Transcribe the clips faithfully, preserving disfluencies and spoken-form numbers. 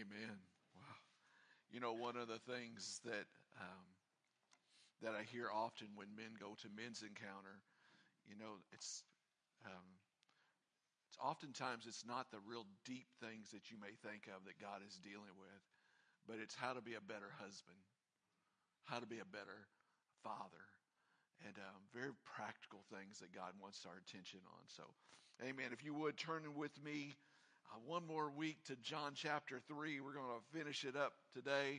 Amen. Wow. You know, one of the things that um, that I hear often when men go to men's encounter, you know, it's um, it's oftentimes it's not the real deep things that you may think of that God is dealing with, but it's how to be a better husband, how to be a better father, and um, very practical things that God wants our attention on. So, amen. If you would, turn with me uh, one more week to John chapter three. We're going to finish it up today.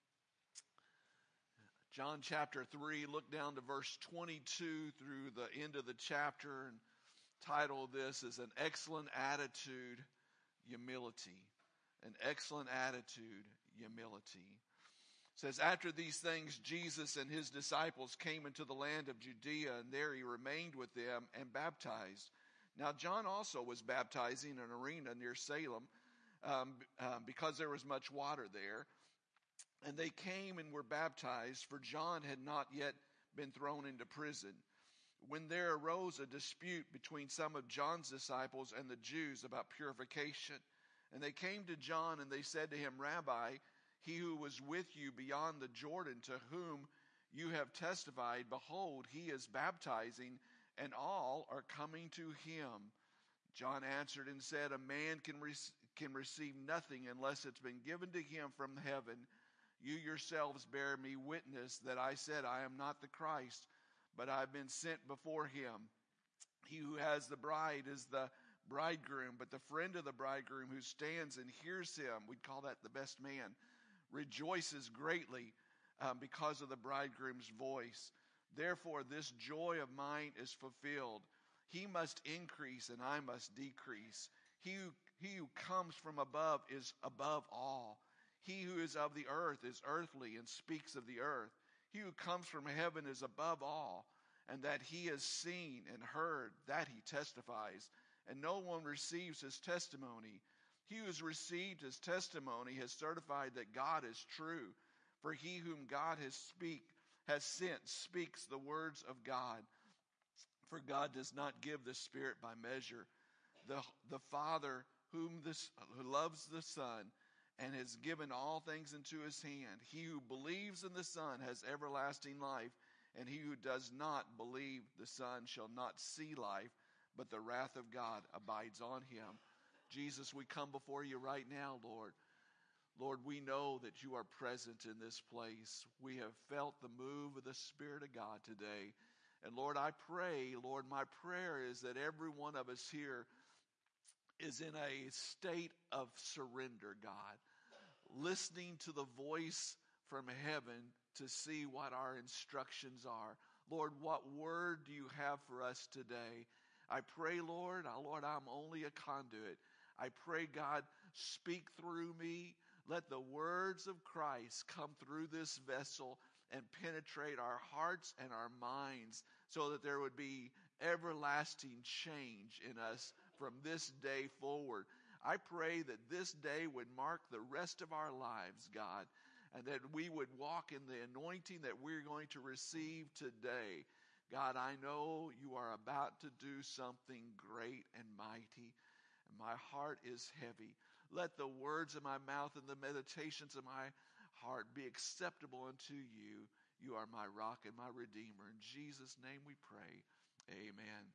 John chapter three, look down to verse twenty-two through the end of the chapter, and title this is An Excellent Attitude, Humility. An Excellent Attitude, Humility. It says, after these things, Jesus and his disciples came into the land of Judea, and there he remained with them and baptized. Now John also was baptizing in an arena near Salem, um, um, because there was much water there. And they came and were baptized, for John had not yet been thrown into prison, when there arose a dispute between some of John's disciples and the Jews about purification. And they came to John, and they said to him, Rabbi, he who was with you beyond the Jordan, to whom you have testified, behold, he is baptizing, and all are coming to him. John answered and said, a man can, re- can receive nothing unless it's been given to him from heaven. You yourselves bear me witness that I said, I am not the Christ, but I have been sent before him. He who has the bride is the bridegroom, but the friend of the bridegroom who stands and hears him, we'd call that the best man, rejoices greatly um, because of the bridegroom's voice. Therefore, this joy of mine is fulfilled. He must increase and I must decrease. He who, he who comes from above is above all. He who is of the earth is earthly and speaks of the earth. He who comes from heaven is above all, and that he has seen and heard, that he testifies. And no one receives his testimony. He who has received his testimony has certified that God is true. For he whom God has speak has sent speaks the words of God. For God does not give the Spirit by measure. The, the Father whom this, who loves the Son and has given all things into his hand. He who believes in the Son has everlasting life, and he who does not believe the Son shall not see life, but the wrath of God abides on him. Jesus, we come before you right now, Lord. Lord, we know that you are present in this place. We have felt the move of the Spirit of God today. And Lord, I pray, Lord, my prayer is that every one of us here is in a state of surrender, God, listening to the voice from heaven to see what our instructions are. Lord, what word do you have for us today? I pray, Lord, oh, Lord, I'm only a conduit. I pray, God, speak through me. Let the words of Christ come through this vessel and penetrate our hearts and our minds so that there would be everlasting change in us from this day forward. I pray that this day would mark the rest of our lives, God, and that we would walk in the anointing that we're going to receive today. God, I know you are about to do something great and mighty, and my heart is heavy. Let the words of my mouth and the meditations of my heart be acceptable unto you. You are my rock and my redeemer. In Jesus' name we pray. Amen.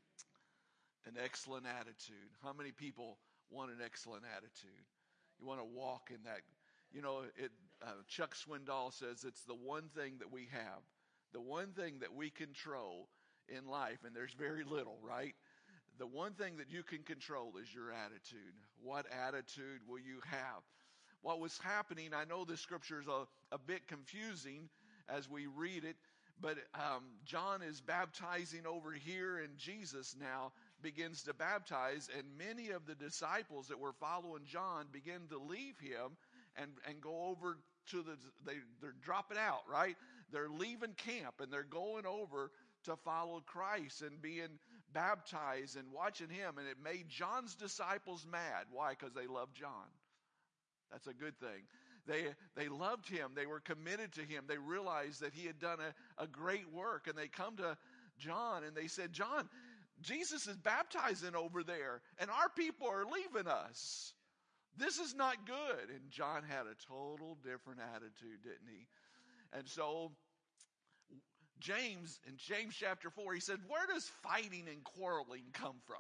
An excellent attitude. How many people want an excellent attitude? You want to walk in that. You know, it, uh, Chuck Swindoll says it's the one thing that we have, the one thing that we control in life, and there's very little, right? The one thing that you can control is your attitude. What attitude will you have? What was happening, I know this scripture is a, a bit confusing as we read it, but um, John is baptizing over here, and Jesus now begins to baptize, and many of the disciples that were following John begin to leave him and, and go over to the, they, they're dropping out, right? They're leaving camp, and they're going over to follow Christ and being baptized and watching him, and it made John's disciples mad. Why? Because they loved John. That's a good thing. They they loved him. They were committed to him. They realized that he had done a, a great work. And they come to John and they said, John, Jesus is baptizing over there and our people are leaving us. This is not good. And John had a total different attitude, didn't he? And so James, in James chapter four, he said, where does fighting and quarreling come from?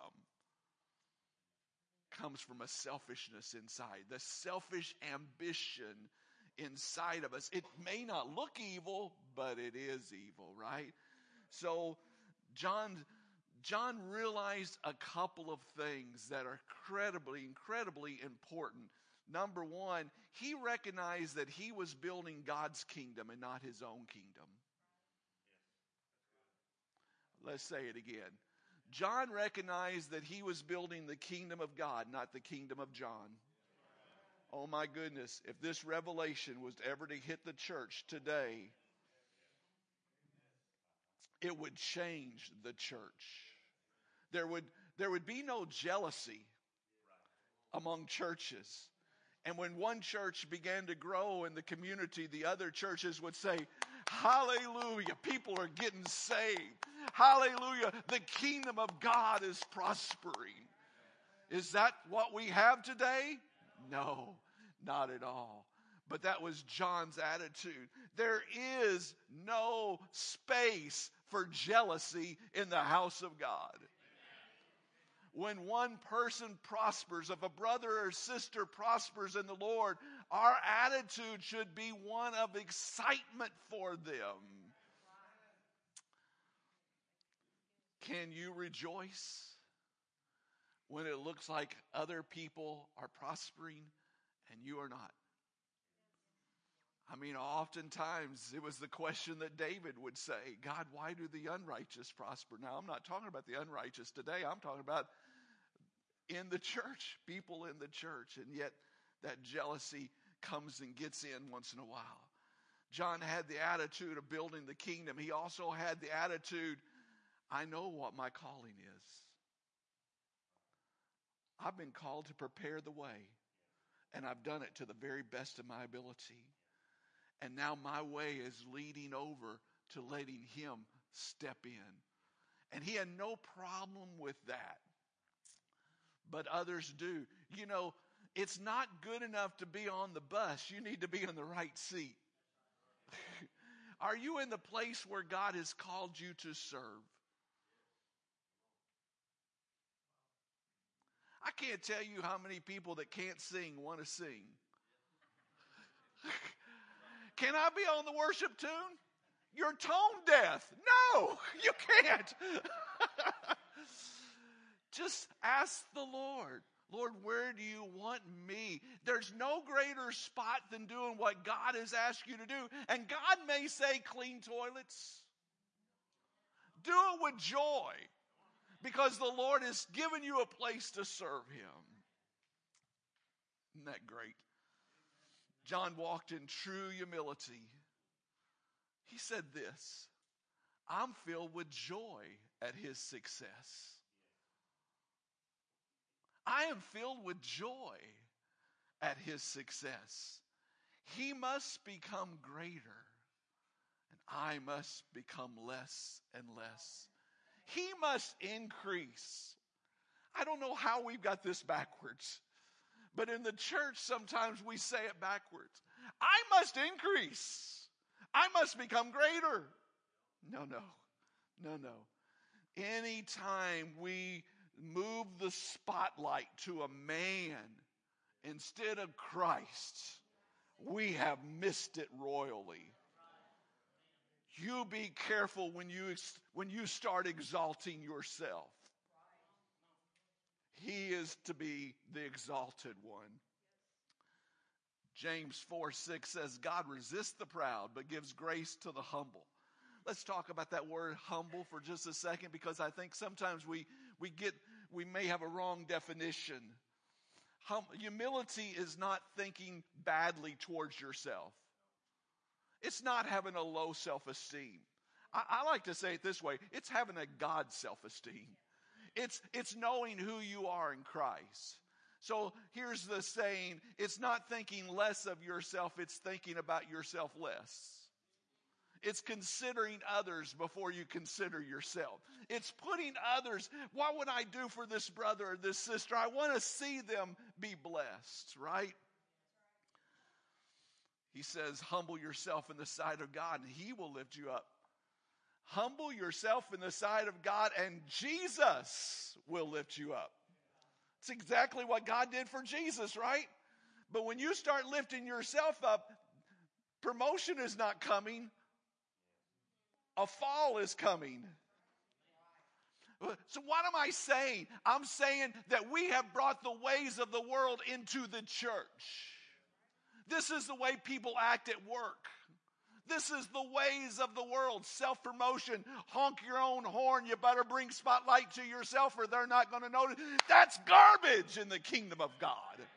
Comes from a selfishness inside, the selfish ambition inside of us. It may not look evil, but it is evil, right? So John, John realized a couple of things that are incredibly, incredibly important. Number one, he recognized that he was building God's kingdom and not his own kingdom. Let's say it again. John recognized that he was building the kingdom of God, not the kingdom of John. Oh my goodness, if this revelation was ever to hit the church today, it would change the church. There would, there would be no jealousy among churches. And when one church began to grow in the community, the other churches would say, hallelujah, people are getting saved. Hallelujah, the kingdom of God is prospering. Is that what we have today? No, not at all. But that was John's attitude. There is no space for jealousy in the house of God. When one person prospers, if a brother or sister prospers in the Lord, our attitude should be one of excitement for them. Can you rejoice when it looks like other people are prospering and you are not? I mean, oftentimes it was the question that David would say, God, why do the unrighteous prosper? Now, I'm not talking about the unrighteous today. I'm talking about in the church, people in the church. And yet that jealousy comes and gets in once in a while. John had the attitude of building the kingdom. He also had the attitude, I know what my calling is. I've been called to prepare the way, and I've done it to the very best of my ability. And now my way is leading over to letting him step in. And he had no problem with that. But others do. You know, it's not good enough to be on the bus. You need to be in the right seat. Are you in the place where God has called you to serve? I can't tell you how many people that can't sing want to sing. Can I be on the worship tune? You're tone deaf. No, you can't. Just ask the Lord, Lord, where do you want me? There's no greater spot than doing what God has asked you to do. And God may say clean toilets. Do it with joy, because the Lord has given you a place to serve him. Isn't that great? John walked in true humility. He said this, I'm filled with joy at his success. I am filled with joy at his success. He must become greater, and I must become less and less. He must increase. I don't know how we've got this backwards, but in the church sometimes we say it backwards. I must increase. I must become greater. No, no, no, no. Anytime we move the spotlight to a man instead of Christ, we have missed it royally. You be careful when you when you start exalting yourself. He is to be the exalted one. James four six says, God resists the proud, but gives grace to the humble. Let's talk about that word humble for just a second, because I think sometimes we, we get, we may have a wrong definition. Hum, humility is not thinking badly towards yourself. It's not having a low self-esteem. I, I like to say it this way. It's having a God self-esteem. It's, it's knowing who you are in Christ. So here's the saying, it's not thinking less of yourself, it's thinking about yourself less. It's considering others before you consider yourself. It's putting others, what would I do for this brother or this sister? I want to see them be blessed, right? He says, humble yourself in the sight of God and He will lift you up. Humble yourself in the sight of God and Jesus will lift you up. It's exactly what God did for Jesus, right? But when you start lifting yourself up, promotion is not coming. A fall is coming. So what am I saying? I'm saying that we have brought the ways of the world into the church. This is the way people act at work. This is the ways of the world. Self-promotion. Honk your own horn. You better bring spotlight to yourself or they're not going to notice. That's garbage in the kingdom of God.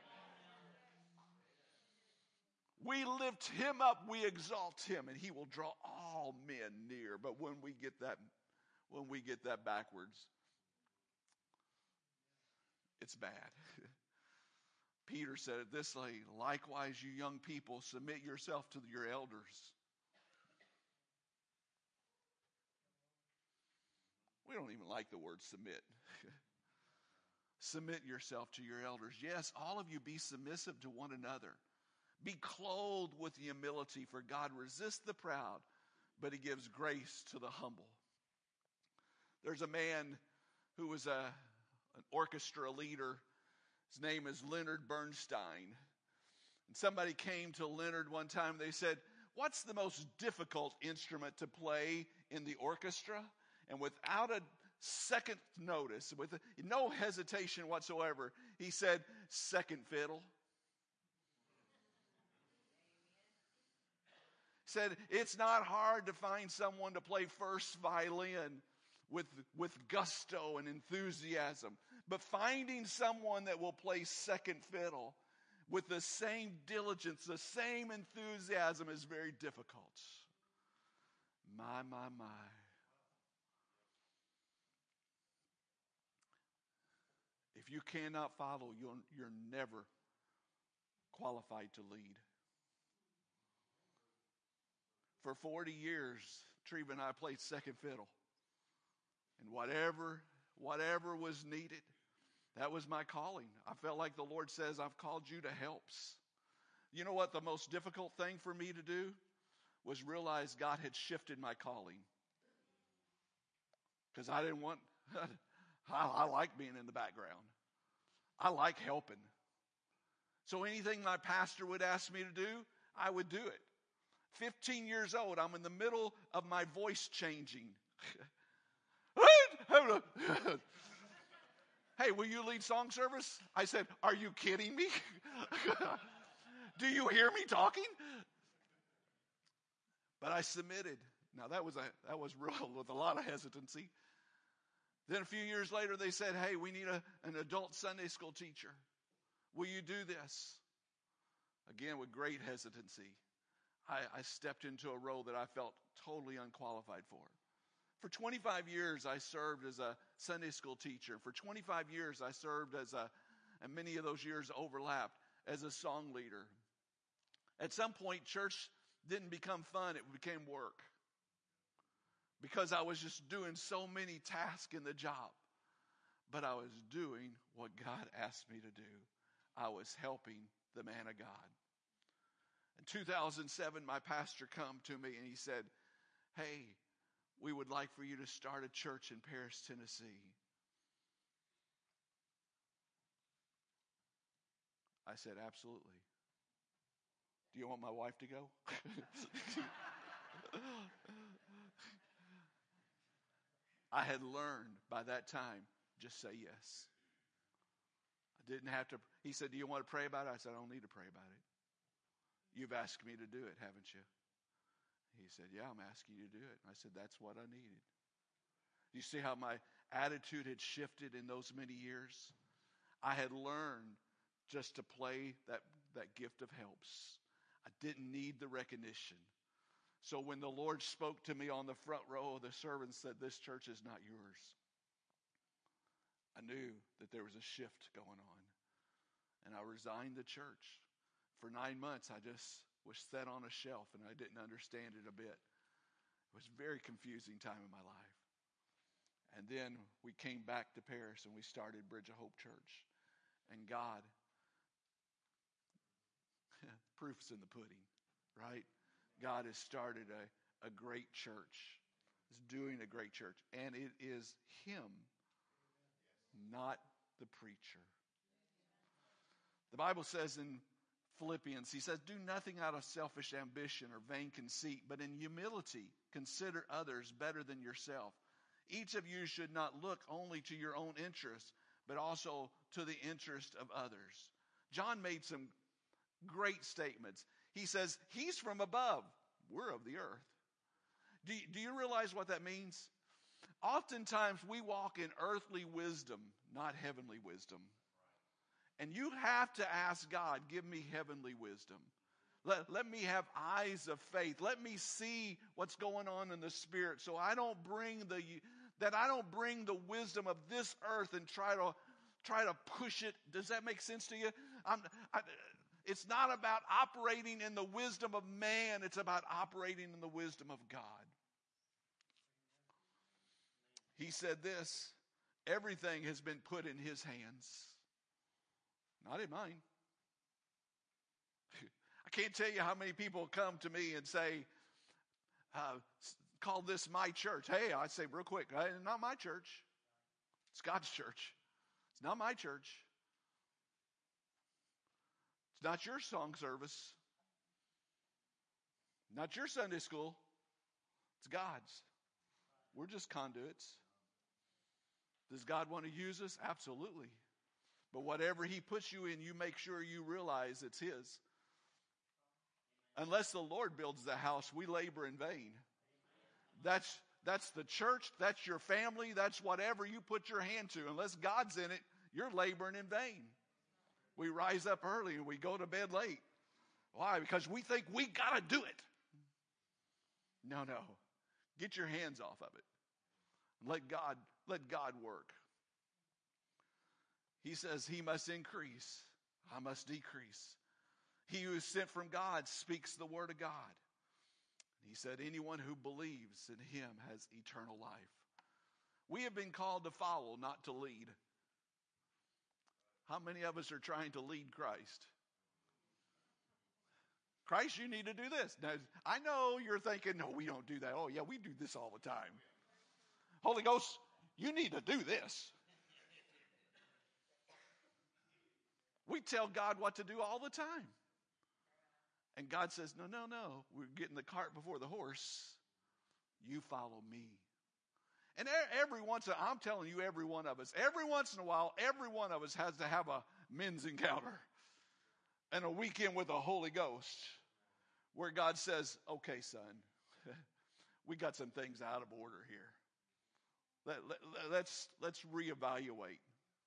We lift Him up. We exalt Him. And He will draw all men near. But when we get that, when we get that backwards, it's bad. Peter said it this way, likewise, you young people, submit yourself to your elders. We don't even like the word submit. Submit yourself to your elders. Yes, all of you be submissive to one another. Be clothed with humility, for God resists the proud, but He gives grace to the humble. There's a man who was a, an orchestra leader. His name is Leonard Bernstein. And somebody came to Leonard one time. They said, what's the most difficult instrument to play in the orchestra? And without a second notice, with no hesitation whatsoever, he said, second fiddle. He said, it's not hard to find someone to play first violin with, with gusto and enthusiasm. But finding someone that will play second fiddle with the same diligence, the same enthusiasm is very difficult. My, my, my. If you cannot follow, you're, you're never qualified to lead. For forty years, Treva and I played second fiddle. And whatever, whatever was needed, that was my calling. I felt like the Lord says, I've called you to helps. You know what the most difficult thing for me to do was realize God had shifted my calling. Because I didn't want, I, I like being in the background. I like helping. So anything my pastor would ask me to do, I would do it. fifteen years old, I'm in the middle of my voice changing. Hey, will you lead song service? I said, are you kidding me? Do you hear me talking? But I submitted. Now that was a that was real with a lot of hesitancy. Then a few years later they said, hey, we need a, an adult Sunday school teacher. Will you do this? Again, with great hesitancy. I, I stepped into a role that I felt totally unqualified for. For twenty-five years, I served as a Sunday school teacher. For twenty-five years, I served as a, and many of those years overlapped, as a song leader. At some point, church didn't become fun, it became work. Because I was just doing so many tasks in the job. But I was doing what God asked me to do. I was helping the man of God. In two thousand seven, my pastor come to me and he said, hey, we would like for you to start a church in Paris, Tennessee. I said, absolutely. Do you want my wife to go? I had learned by that time, just say yes. I didn't have to. He said, do you want to pray about it? I said, I don't need to pray about it. You've asked me to do it, haven't you? He said, yeah, I'm asking you to do it. I said, that's what I needed. You see how my attitude had shifted in those many years? I had learned just to play that, that gift of helps. I didn't need the recognition. So when the Lord spoke to me on the front row of the service and said, this church is not yours, I knew that there was a shift going on. And I resigned the church. For nine months, I just was set on a shelf and I didn't understand it a bit. It was a very confusing time in my life. And then we came back to Paris and we started Bridge of Hope Church. And God, proof's in the pudding, right? God has started a, a great church. Is doing a great church. And it is Him, not the preacher. The Bible says in Philippians, he says, do nothing out of selfish ambition or vain conceit, but in humility consider others better than yourself. Each of you should not look only to your own interests, but also to the interest of others. John made some great statements. He says, He's from above. We're of the earth. Do you, do you realize what that means? Oftentimes we walk in earthly wisdom, not heavenly wisdom. And you have to ask God, give me heavenly wisdom. Let, let me have eyes of faith. Let me see what's going on in the spirit, so I don't bring the that I don't bring the wisdom of this earth and try to try to push it. Does that make sense to you? I'm, I, it's not about operating in the wisdom of man. It's about operating in the wisdom of God. He said this, everything has been put in His hands, not in mine. I can't tell you how many people come to me and say, uh, call this my church. Hey, I say real quick, it's not my church. It's God's church. It's not my church. It's not your song service. Not your Sunday school. It's God's. We're just conduits. Does God want to use us? Absolutely. But whatever He puts you in, you make sure you realize it's His. Unless the Lord builds the house, we labor in vain. That's, that's the church, that's your family, that's whatever you put your hand to. Unless God's in it, you're laboring in vain. We rise up early and we go to bed late. Why? Because we think we got to do it. No, no. Get your hands off of it. Let God, let God work. He says He must increase, I must decrease. He who is sent from God speaks the word of God. He said, anyone who believes in Him has eternal life. We have been called to follow, not to lead. How many of us are trying to lead Christ? Christ, you need to do this. Now, I know you're thinking, no, we don't do that. Oh, yeah, we do this all the time. Holy Ghost, you need to do this. We tell God what to do all the time. And God says, no, no, no. We're getting the cart before the horse. You follow me. And every once in a while, I'm telling you, every one of us, every once in a while, every one of us has to have a men's encounter and a weekend with the Holy Ghost where God says, okay, son, we got some things out of order here. Let, let, let's, let's reevaluate.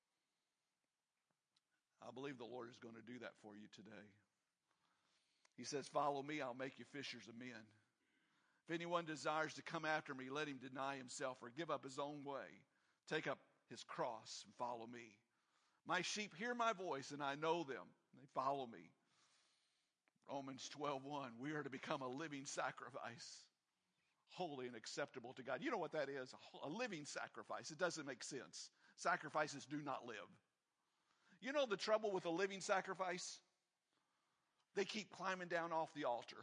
I believe the Lord is going to do that for you today. He says, follow me, I'll make you fishers of men. If anyone desires to come after me, let him deny himself or give up his own way. Take up his cross and follow me. My sheep hear my voice and I know them. They follow me. Romans twelve one, we are to become a living sacrifice, holy and acceptable to God. You know what that is? A living sacrifice. It doesn't make sense. Sacrifices do not live. You know the trouble with a living sacrifice? They keep climbing down off the altar.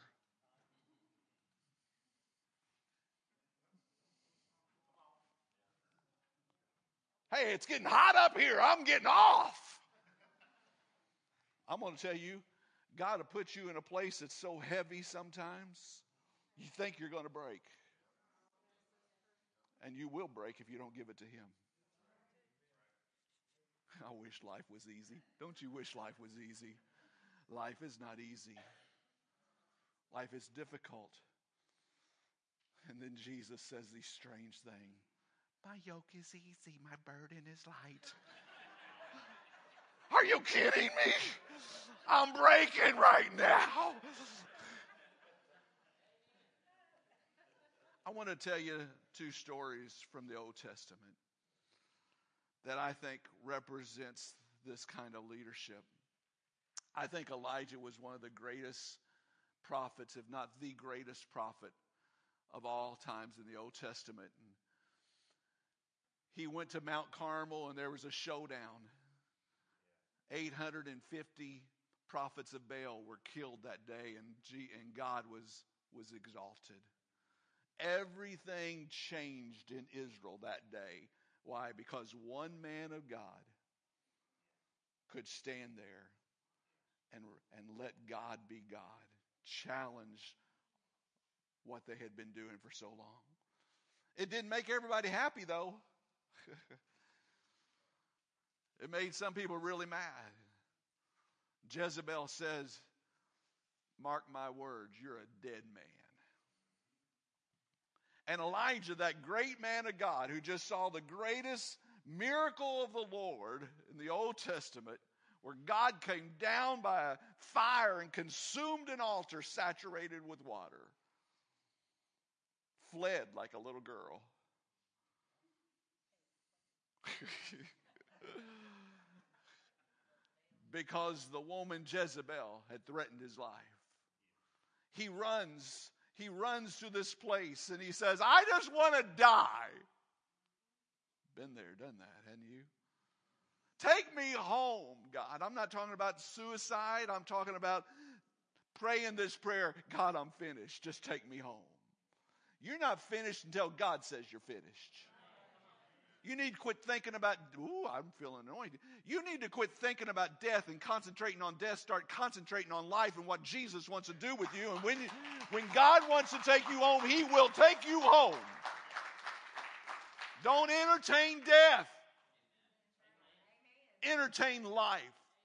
Hey, it's getting hot up here. I'm getting off. I'm going to tell you, God will put you in a place that's so heavy sometimes, you think you're going to break. And you will break if you don't give it to Him. I wish life was easy. Don't you wish life was easy? Life is not easy. Life is difficult. And then Jesus says these strange things. My yoke is easy, my burden is light. Are you kidding me? I'm breaking right now. I want to tell you two stories from the Old Testament that I think represents this kind of leadership. I think Elijah was one of the greatest prophets, if not the greatest prophet of all times in the Old Testament. And he went to Mount Carmel and there was a showdown. eight hundred fifty prophets of Baal were killed that day, and, G- and God was, was exalted. Everything changed in Israel that day. Why? Because one man of God could stand there and, and let God be God. Challenge what they had been doing for so long. It didn't make everybody happy, though. It made some people really mad. Jezebel says, mark my words, you're a dead man. And Elijah, that great man of God who just saw the greatest miracle of the Lord in the Old Testament, where God came down by a fire and consumed an altar saturated with water, fled like a little girl. Because the woman Jezebel had threatened his life. He runs, he runs to this place and he says, I just want to die. Been there, done that, hadn't you? Take me home, God. I'm not talking about suicide. I'm talking about praying this prayer. God, I'm finished. Just take me home. You're not finished until God says you're finished. You need to quit thinking about, ooh, I'm feeling anointed. You need to quit thinking about death and concentrating on death. Start concentrating on life and what Jesus wants to do with you. And when, when God wants to take you home, He will take you home. Don't entertain death. Entertain life.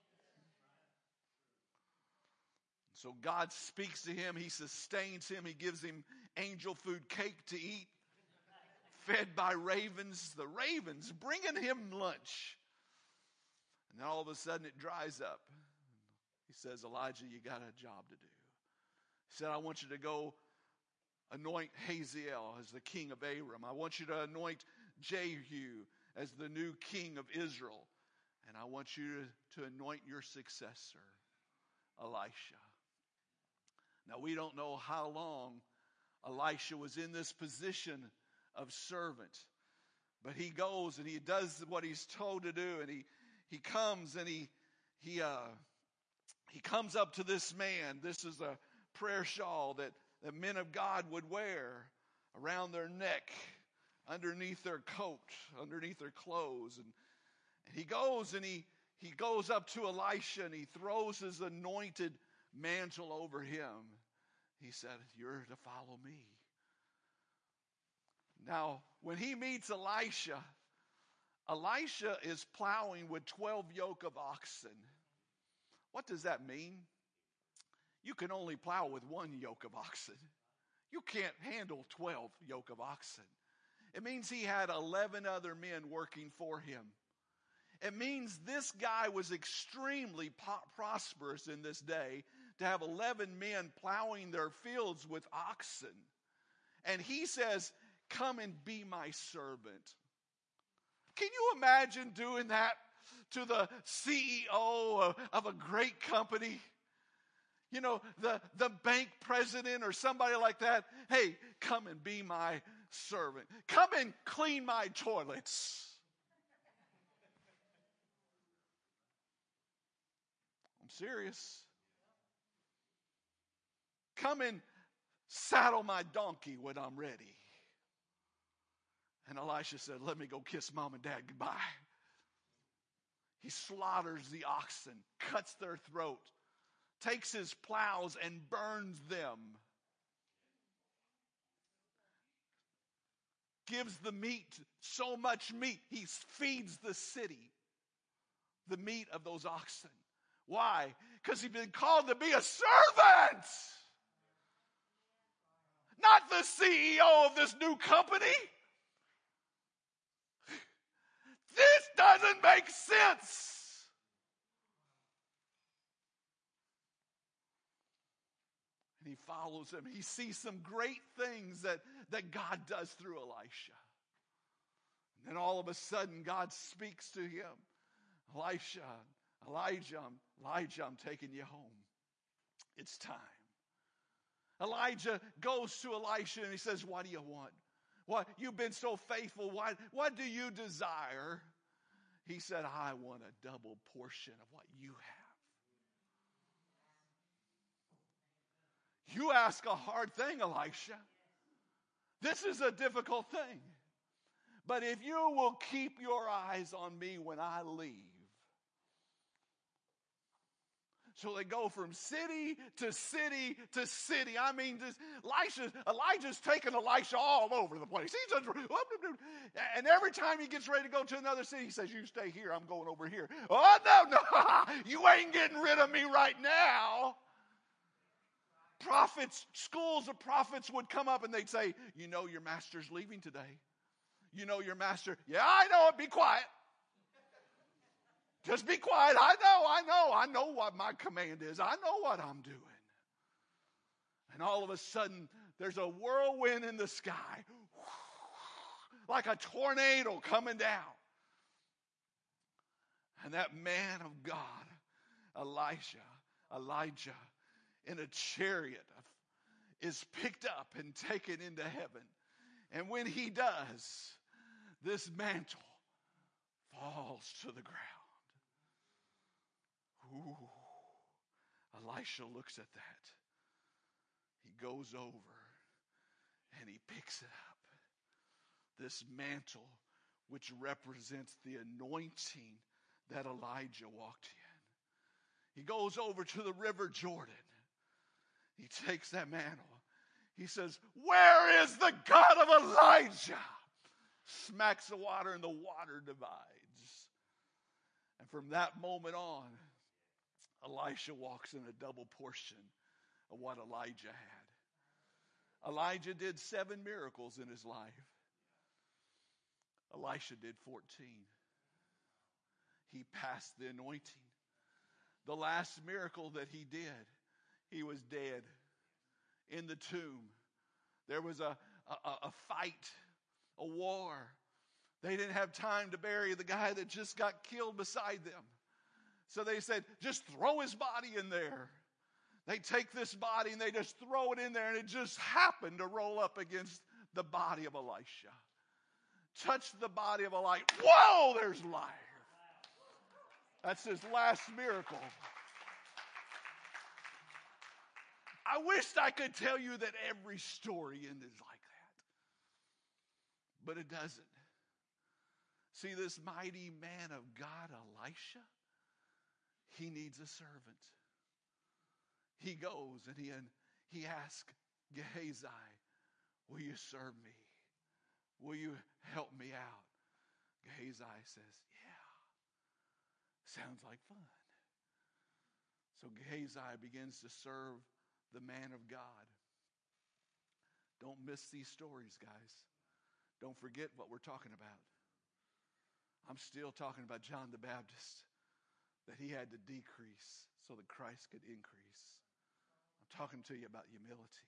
So God speaks to him. He sustains him. He gives him angel food cake to eat. Fed by ravens, the ravens bringing him lunch. And then all of a sudden it dries up. He says, Elijah, you got a job to do. He said, I want you to go anoint Hazael as the king of Aram. I want you to anoint Jehu as the new king of Israel. And I want you to, to anoint your successor, Elisha. Now we don't know how long Elisha was in this position of servant. But he goes and he does what he's told to do, and he he comes and he he uh he comes up to this man. This is a prayer shawl that the men of God would wear around their neck, underneath their coat, underneath their clothes. And, and he goes and he he goes up to Elisha and he throws his anointed mantle over him. He said, you're to follow me. Now, when he meets Elisha, Elisha is plowing with twelve yoke of oxen. What does that mean? You can only plow with one yoke of oxen. You can't handle twelve yoke of oxen. It means he had eleven other men working for him. It means this guy was extremely po- prosperous in this day to have eleven men plowing their fields with oxen. And he says, come and be my servant. Can you imagine doing that to the C E O of, of a great company? You know, the, the bank president or somebody like that. Hey, come and be my servant. Come and clean my toilets. I'm serious. Come and saddle my donkey when I'm ready. And Elisha said, let me go kiss mom and dad goodbye. He slaughters the oxen, cuts their throat, takes his plows and burns them. Gives the meat, so much meat, he feeds the city. The meat of those oxen. Why? Because he's been called to be a servant. Not the C E O of this new company. This doesn't make sense. And he follows him. He sees some great things that, that God does through Elisha. And then all of a sudden, God speaks to him. Elisha, Elijah, Elijah, I'm taking you home. It's time. Elijah goes to Elisha and he says, what do you want? What, you've been so faithful. What, what do you desire? He said, I want a double portion of what you have. You ask a hard thing, Elisha. This is a difficult thing. But if you will keep your eyes on me when I leave. So they go from city to city to city. I mean, this, Elisha, Elijah's taking Elisha all over the place. He's just, and every time he gets ready to go to another city, he says, you stay here, I'm going over here. Oh, no, no, you ain't getting rid of me right now. Prophets, schools of prophets would come up and they'd say, you know your master's leaving today. You know your master, yeah, I know it, be quiet. Just be quiet. I know, I know, I know what my command is. I know what I'm doing. And all of a sudden, there's a whirlwind in the sky, like a tornado coming down. And that man of God, Elisha, Elijah, in a chariot, is picked up and taken into heaven. And when he does, this mantle falls to the ground. Ooh, Elisha looks at that. He goes over and he picks it up. This mantle, which represents the anointing that Elijah walked in. He goes over to the river Jordan. He takes that mantle. He says, where is the God of Elijah? Smacks the water and the water divides. And from that moment on, Elisha walks in a double portion of what Elijah had. Elijah did seven miracles in his life. Elisha did fourteen. He passed the anointing. The last miracle that he did, he was dead in the tomb. There was a, a, a fight, a war. They didn't have time to bury the guy that just got killed beside them. So they said, just throw his body in there. They take this body and they just throw it in there, and it just happened to roll up against the body of Elisha. Touch the body of Elisha. Whoa, there's life. That's his last miracle. I wished I could tell you that every story ended like that. But it doesn't. See, this mighty man of God, Elisha, he needs a servant. He goes and he, and he asks Gehazi, will you serve me? Will you help me out? Gehazi says, yeah, sounds like fun. So Gehazi begins to serve the man of God. Don't miss these stories, guys. Don't forget what we're talking about. I'm still talking about John the Baptist, that he had to decrease so that Christ could increase. I'm talking to you about humility.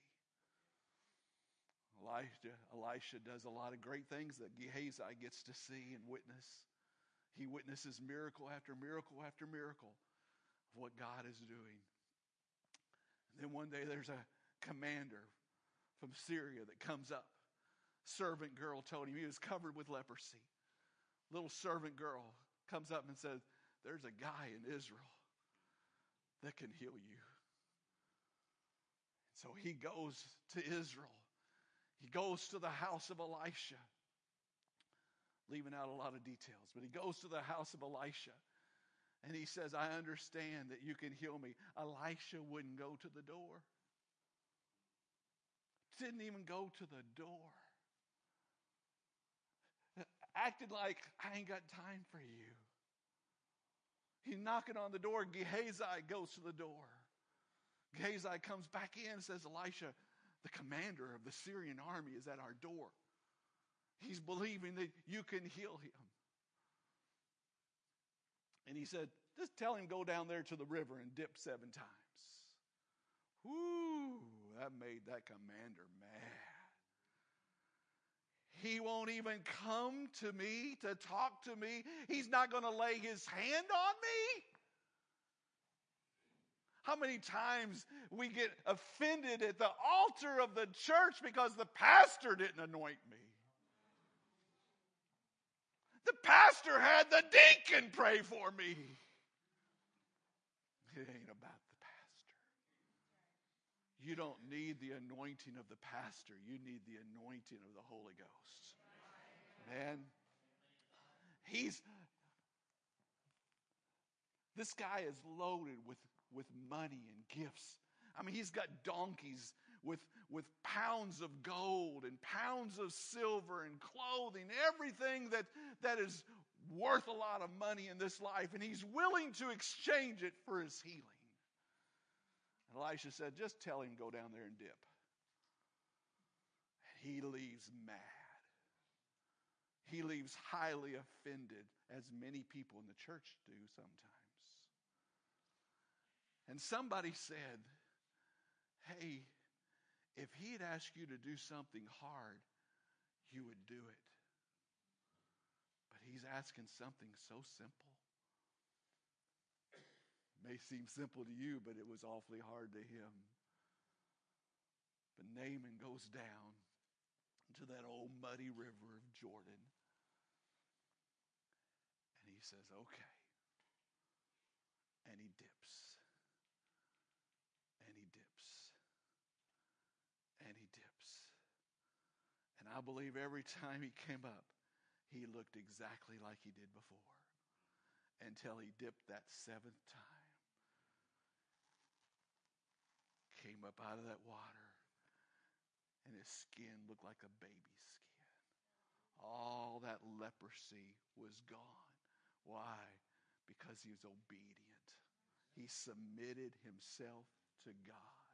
Elijah, Elisha does a lot of great things that Gehazi gets to see and witness. He witnesses miracle after miracle after miracle of what God is doing. And then one day there's a commander from Syria that comes up. Servant girl told him he was covered with leprosy. Little servant girl comes up and says, there's a guy in Israel that can heal you. So he goes to Israel. He goes to the house of Elisha. Leaving out a lot of details, but he goes to the house of Elisha. And he says, I understand that you can heal me. Elisha wouldn't go to the door. Didn't even go to the door. Acted like, I ain't got time for you. He's knocking on the door. Gehazi goes to the door. Gehazi comes back in and says, Elisha, the commander of the Syrian army is at our door. He's believing that you can heal him. And he said, just tell him go down there to the river and dip seven times. Whoo, that made that commander mad. He won't even come to me to talk to me. He's not going to lay his hand on me. How many times we get offended at the altar of the church because the pastor didn't anoint me? The pastor had the deacon pray for me. It ain't about the pastor. You don't need the anointing of the pastor. You need the anointing of the Holy Ghost. Man, he's, this guy is loaded with, with money and gifts. I mean, he's got donkeys with, with pounds of gold and pounds of silver and clothing, everything that, that is worth a lot of money in this life, and he's willing to exchange it for his healing. And Elisha said, just tell him go down there and dip. And he leaves mad. He leaves highly offended, as many people in the church do sometimes. And somebody said, hey, if he'd asked you to do something hard, you would do it. But he's asking something so simple. It may seem simple to you, but it was awfully hard to him. But Naaman goes down to that old muddy river of Jordan. And he says, okay. And he dips. And he dips. And he dips. And I believe every time he came up, he looked exactly like he did before. Until he dipped that seventh time. Came up out of that water. And his skin looked like a baby's skin. All that leprosy was gone. Why? Because he was obedient. He submitted himself to God.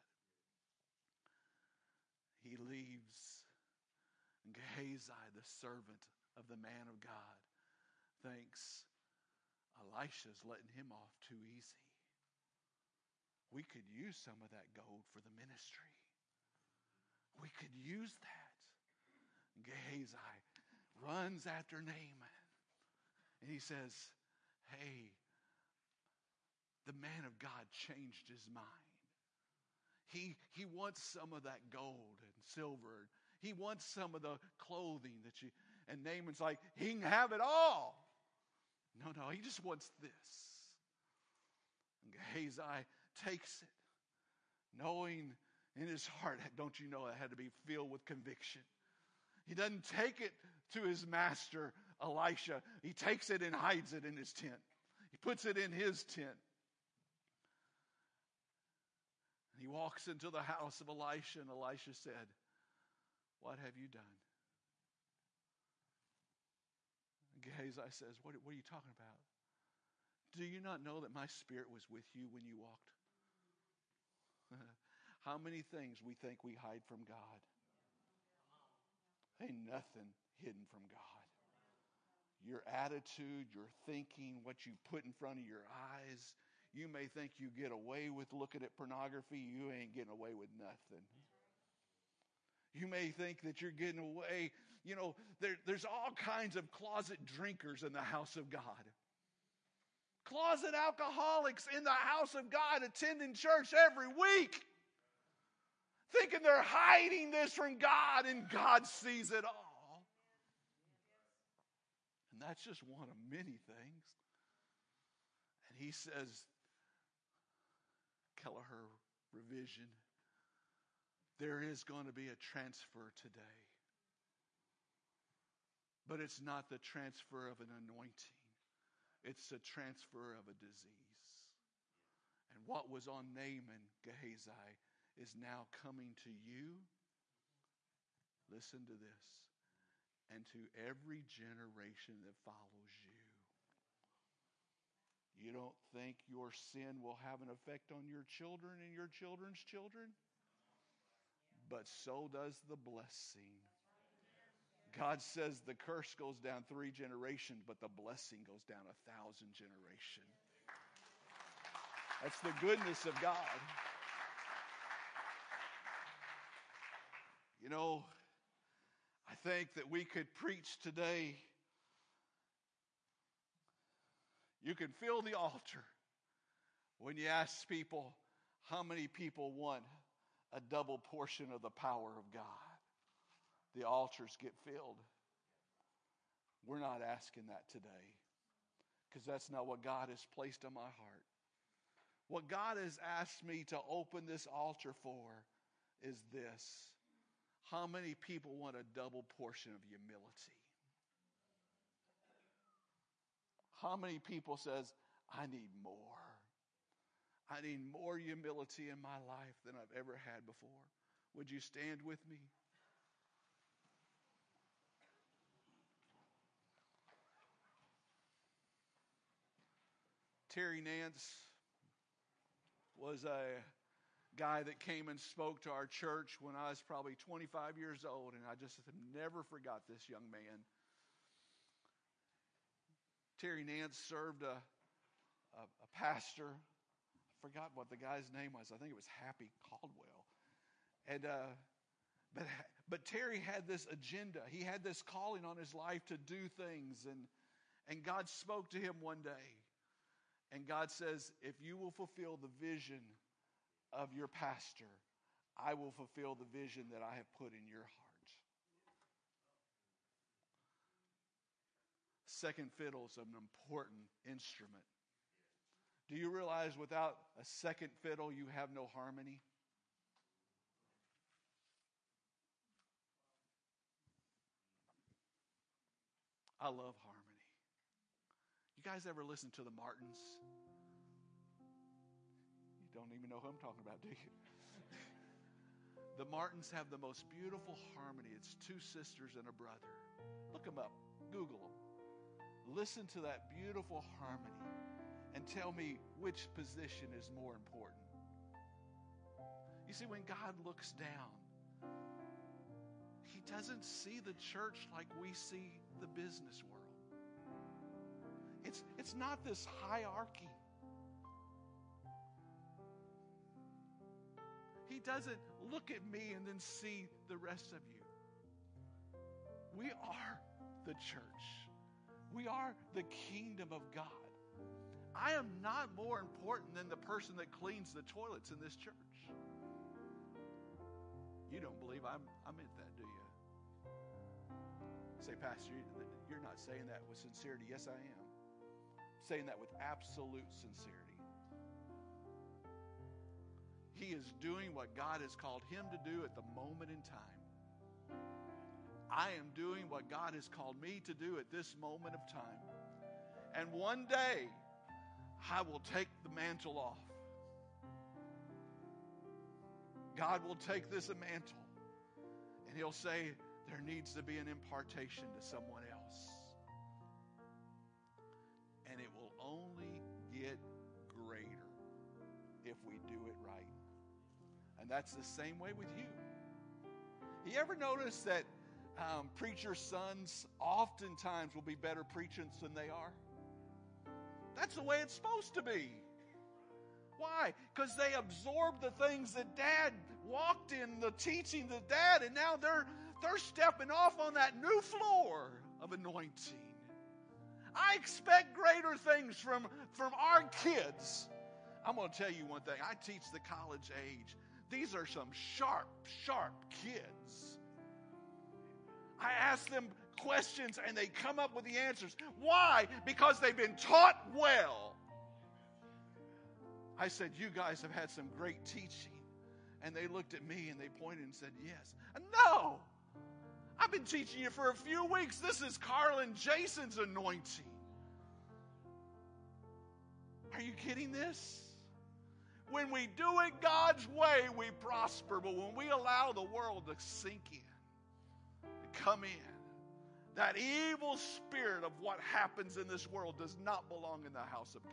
He leaves. And Gehazi, the servant of the man of God, thinks Elisha's letting him off too easy. We could use some of that gold for the ministry. We could use that. And Gehazi runs after Naaman. And he says, hey, the man of God changed his mind. He, he wants some of that gold and silver. He wants some of the clothing that you... And Naaman's like, he can have it all. No, no, he just wants this. And Gehazi takes it, knowing in his heart, don't you know, it had to be filled with conviction. He doesn't take it to his master, Elisha. He takes it and hides it in his tent. He puts it in his tent. And he walks into the house of Elisha, and Elisha said, what have you done? And Gehazi says, what, what are you talking about? Do you not know that my spirit was with you when you walked? How many things we think we hide from God? Ain't nothing hidden from God. Your attitude, your thinking, what you put in front of your eyes. You may think you get away with looking at pornography. You ain't getting away with nothing. You may think that you're getting away. You know, there, there's all kinds of closet drinkers in the house of God. Closet alcoholics in the house of God attending church every week. Thinking they're hiding this from God, and God sees it all. And that's just one of many things. And he says, Kelleher Revision, there is going to be a transfer today. But it's not the transfer of an anointing. It's the transfer of a disease. And what was on Naaman, Gehazi, is now coming to you. Listen to this. And to every generation that follows you. You don't think your sin will have an effect on your children and your children's children? But so does the blessing. God says the curse goes down three generations, but the blessing goes down a thousand generations. That's the goodness of God. You know, I think that we could preach today. You can fill the altar when you ask people, How many people want a double portion of the power of God? The altars get filled. We're not asking that today, because that's not what God has placed on my heart. What God has asked me to open this altar for is this. How many people want a double portion of humility? How many people says, I need more. I need more humility in my life than I've ever had before. Would you stand with me? Terry Nance was a guy that came and spoke to our church when I was probably twenty-five years old, and I just have never forgot this young man. Terry Nance served a, a, a pastor. I forgot what the guy's name was. I think it was Happy Caldwell. And uh, but but Terry had this agenda. He had this calling on his life to do things, and and God spoke to him one day. And God says, if you will fulfill the vision of your pastor, I will fulfill the vision that I have put in your heart. Second fiddle is an important instrument. Do you realize without a second fiddle, you have no harmony? I love harmony. You guys ever listen to the Martins? You don't even know who I'm talking about, do you? The Martins have the most beautiful harmony. It's two sisters and a brother. Look them up. Google them. Listen to that beautiful harmony and tell me which position is more important. You see, when God looks down, He doesn't see the church like we see the business world. It's, it's not this hierarchy. He doesn't look at me and then see the rest of you. We are the church. We are the kingdom of God. I am not more important than the person that cleans the toilets in this church. You don't believe I'm, I meant that, do you? Say, Pastor, you're not saying that with sincerity. Yes, I am. I'm saying that with absolute sincerity. He is doing what God has called him to do at the moment in time. I am doing what God has called me to do at this moment of time. And one day, I will take the mantle off. God will take this mantle, and He'll say, there needs to be an impartation to someone else. And it will only get greater if we do it right. And that's the same way with you. You ever notice that um, preachers' sons oftentimes will be better preachers than they are? That's the way it's supposed to be. Why? Because they absorbed the things that Dad walked in, the teaching that Dad, and now they're they're stepping off on that new floor of anointing. I expect greater things from, from our kids. I'm going to tell you one thing. I teach the college age. These are some sharp, sharp kids. I ask them questions and they come up with the answers. Why? Because they've been taught well. I said, you guys have had some great teaching. And they looked at me and they pointed and said, yes. No! I've been teaching you for a few weeks. This is Carl and Jason's anointing. Are you getting this? When we do it God's way, we prosper. But when we allow the world to sink in, to come in, that evil spirit of what happens in this world does not belong in the house of God.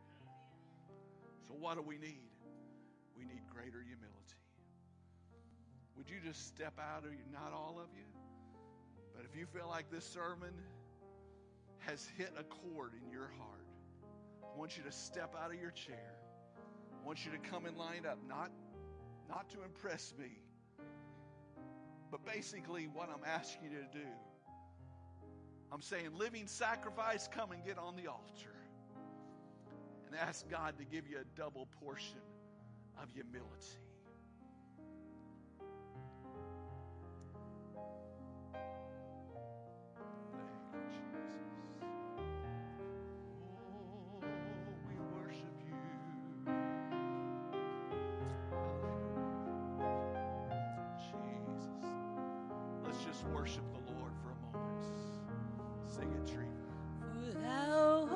So what do we need? We need greater humility. Would you just step out of you? Not all of you. But if you feel like this sermon has hit a chord in your heart, I want you to step out of your chair. I want you to come and line up, not, not to impress me, but basically what I'm asking you to do. I'm saying, living sacrifice, come and get on the altar and ask God to give you a double portion of of humility. Worship the Lord for a moment. Sing it, Trina. For thou, O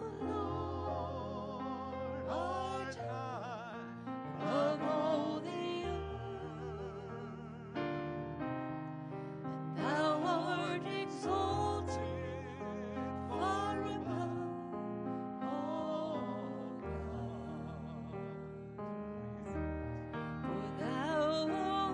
Lord, art high above all the earth, and thou art exalted far above all gods. For thou, O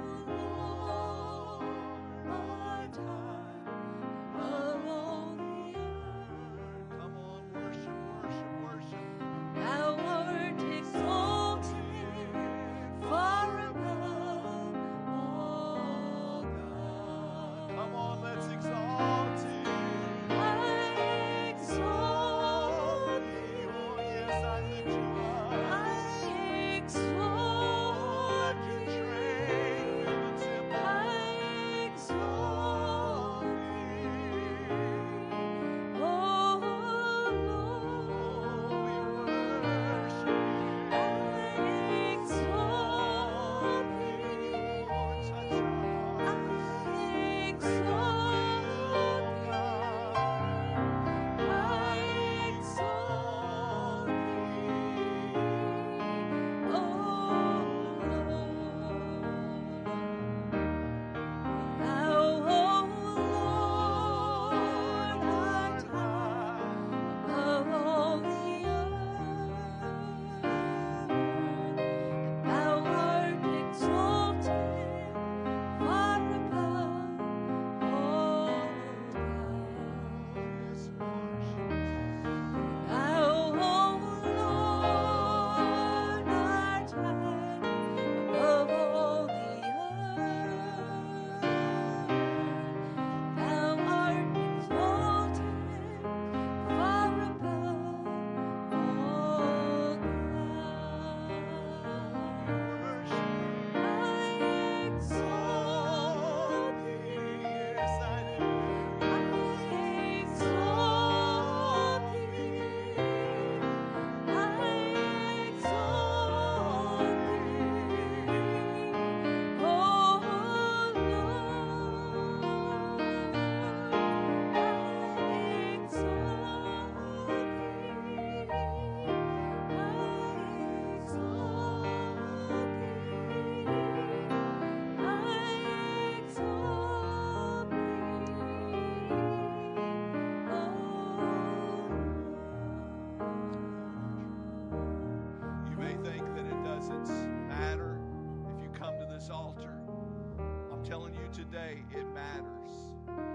today, it matters.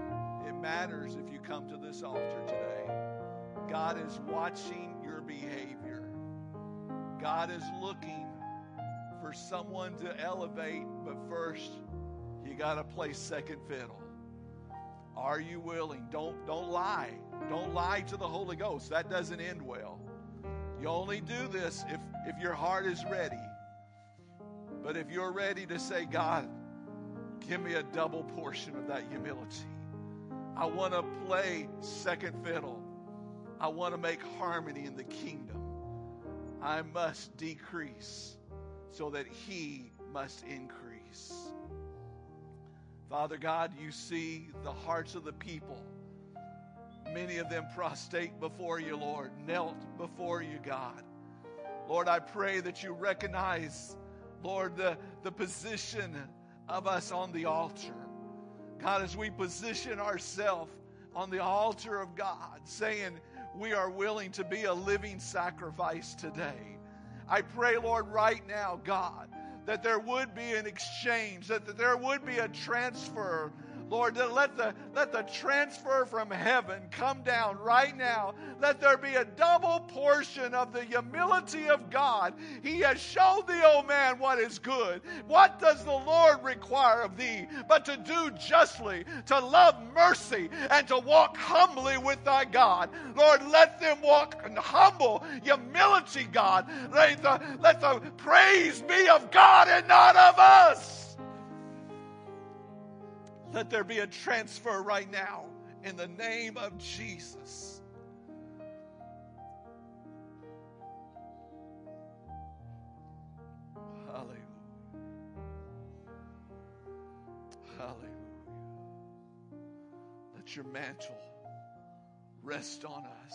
It matters if you come to this altar today. God is watching your behavior. God is looking for someone to elevate, but first, you got to play second fiddle. Are you willing? Don't, don't lie. Don't lie to the Holy Ghost. That doesn't end well. You only do this if, if your heart is ready. But if you're ready to say, God, give me a double portion of that humility. I want to play second fiddle. I want to make harmony in the kingdom. I must decrease so that He must increase. Father God, you see the hearts of the people. Many of them prostrate before you, Lord, knelt before you, God. Lord, I pray that you recognize, Lord, the, the position of us on the altar. God, as we position ourselves on the altar of God, saying we are willing to be a living sacrifice today. I pray, Lord, right now, God, that there would be an exchange, that, that there would be a transfer, Lord, let the, let the transfer from heaven come down right now. Let there be a double portion of the humility of God. He has showed thee, O man, what is good. What does the Lord require of thee but to do justly, to love mercy, and to walk humbly with thy God? Lord, let them walk in humble humility, God. Let the, let the praise be of God and not of us. Let there be a transfer right now in the name of Jesus. Hallelujah. Hallelujah. Let your mantle rest on us.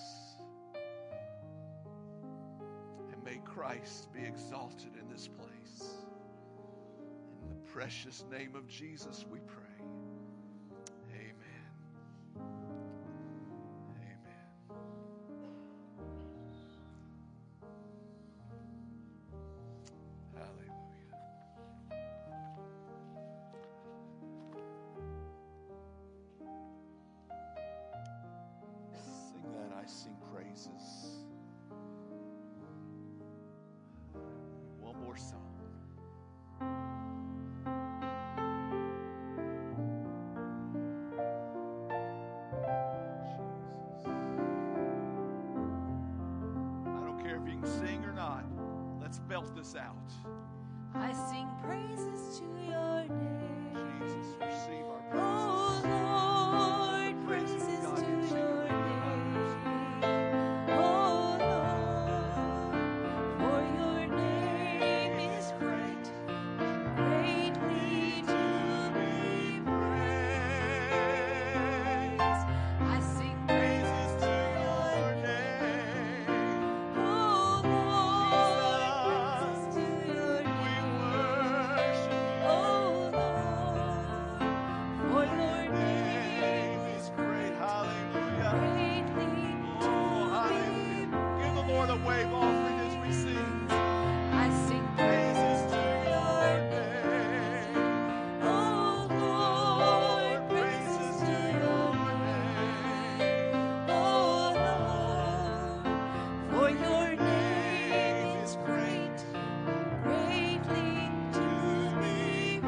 And may Christ be exalted in this place. In the precious name of Jesus we pray. Sing praises. One more song. Jesus. I don't care if you can sing or not. Let's belt this out. I sing praises to your name. Jesus, receive our praises. Oh Lord, praises to your name. Oh Lord, for your name is great, greatly to be praised. I sing praises to your name. Oh Lord, praises to your name. Oh Lord, for your name is Great, hallelujah. greatly to Oh, hallelujah. Give the Lord a wave offering as we sing. I sing praises to your name. Oh Lord, praises to your name. Oh Lord, for your name is great, greatly to be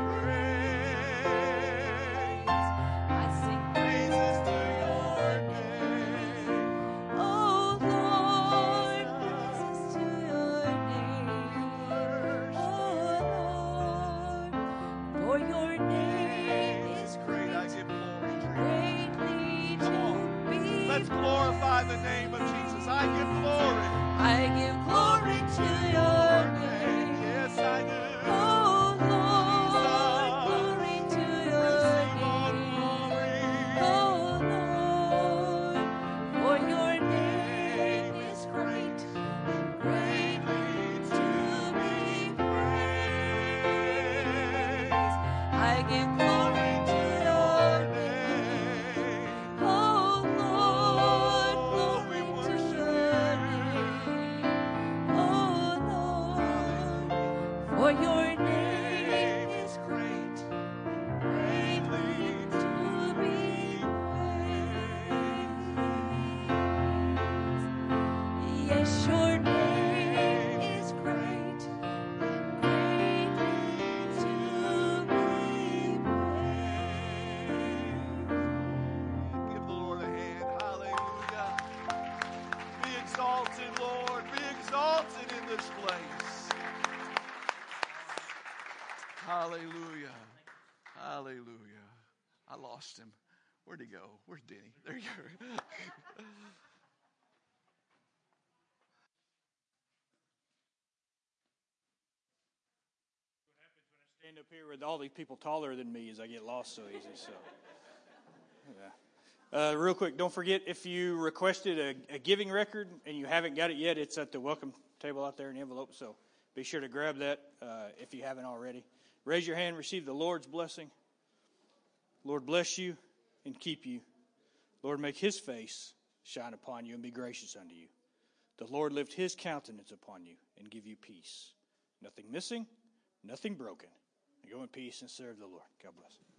praised. I sing praises to your name. Oh Lord, praises to your name. Oh Lord, for your name is Great, I great, give glory to you. greatly Come to on. be Let's glorify the name of Jesus. I give glory. I give glory to your name. Yes, I do. Oh Lord, glory to your Receive all name. glory. Oh Lord, for your name is great, greatly to be praised. I give glory to your name. Oh Lord, glory to your name. Oh Lord, for your name is great, greatly to be praised. Yes, your name is great, greatly to be praised. Give the Lord a hand. Hallelujah. Be exalted, Lord. Be exalted in this place. Hallelujah. Hallelujah. I lost him. Where'd he go? Where's Denny? There you go. Stand up here with all these people taller than me as I get lost so easy. So, yeah. Uh, real quick, don't forget if you requested a, a giving record and you haven't got it yet, it's at the welcome table out there in the envelope. So be sure to grab that uh, if you haven't already. Raise your hand, receive the Lord's blessing. Lord bless you and keep you. Lord make his face shine upon you and be gracious unto you. The Lord lift his countenance upon you and give you peace. Nothing missing, nothing broken. Go in peace and serve the Lord. God bless.